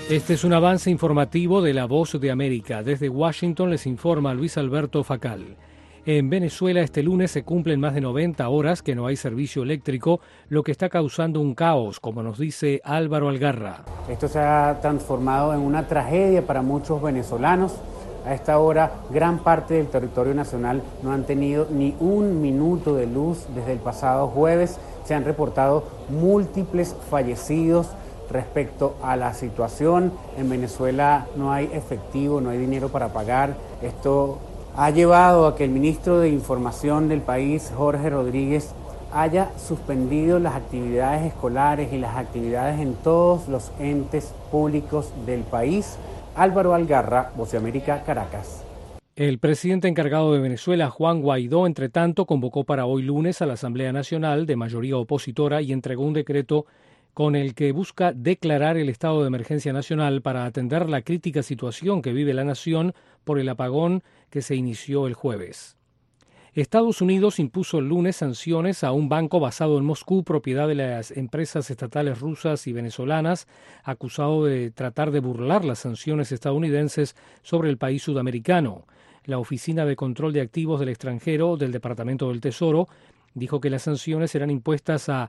Este es un avance informativo de La Voz de América. Desde Washington les informa Luis Alberto Facal. En Venezuela este lunes se cumplen más de 90 horas que no hay servicio eléctrico, lo que está causando un caos, como nos dice Álvaro Algarra. Esto se ha transformado en una tragedia para muchos venezolanos. A esta hora, gran parte del territorio nacional no han tenido ni un minuto de luz desde el pasado jueves. Se han reportado múltiples fallecidos. Respecto a la situación, en Venezuela no hay efectivo, no hay dinero para pagar. Esto ha llevado a que el ministro de Información del país, Jorge Rodríguez, haya suspendido las actividades escolares y las actividades en todos los entes públicos del país. Álvaro Algarra, Voz de América, Caracas. El presidente encargado de Venezuela, Juan Guaidó, entre tanto, convocó para hoy lunes a la Asamblea Nacional de mayoría opositora y entregó un decreto con el que busca declarar el estado de emergencia nacional para atender la crítica situación que vive la nación por el apagón que se inició el jueves. Estados Unidos impuso el lunes sanciones a un banco basado en Moscú, propiedad de las empresas estatales rusas y venezolanas, acusado de tratar de burlar las sanciones estadounidenses sobre el país sudamericano. La Oficina de Control de Activos del Extranjero del Departamento del Tesoro dijo que las sanciones serán impuestas a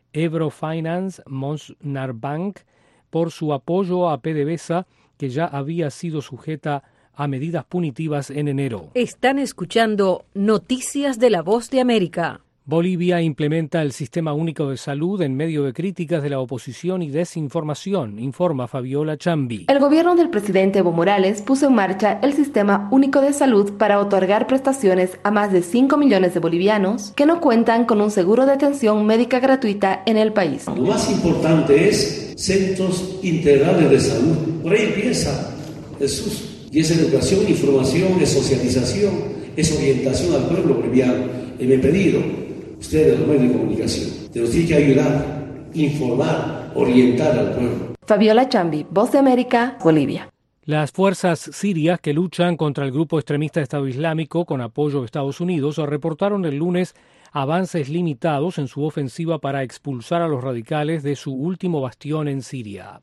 Eurofinance Mosnar Bank por su apoyo a PDVSA, que ya había sido sujeta a medidas punitivas en enero. Están escuchando Noticias de la Voz de América. Bolivia implementa el Sistema Único de Salud en medio de críticas de la oposición y desinformación, informa Fabiola Chambi. El gobierno del presidente Evo Morales puso en marcha el Sistema Único de Salud para otorgar prestaciones a más de 5 millones de bolivianos que no cuentan con un seguro de atención médica gratuita en el país. Lo más importante es centros integrales de salud. Por ahí empieza Jesús. Y es educación, información, es socialización, es orientación al pueblo boliviano. Y me he pedido, ustedes, los medios de comunicación, nos tienen que ayudar, informar, orientar al pueblo. Fabiola Chambi, Voz de América, Bolivia. Las fuerzas sirias que luchan contra el grupo extremista Estado Islámico con apoyo de Estados Unidos reportaron el lunes avances limitados en su ofensiva para expulsar a los radicales de su último bastión en Siria.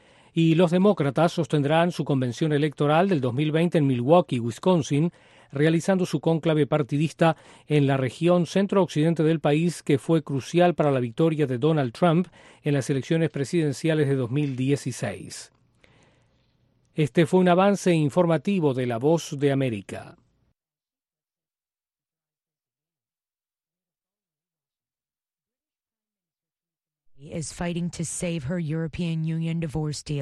Y los demócratas sostendrán su convención electoral del 2020 en Milwaukee, Wisconsin, realizando su cónclave partidista en la región centro-occidente del país, que fue crucial para la victoria de Donald Trump en las elecciones presidenciales de 2016. Este fue un avance informativo de La Voz de América. Is fighting to save her European Union divorce deal.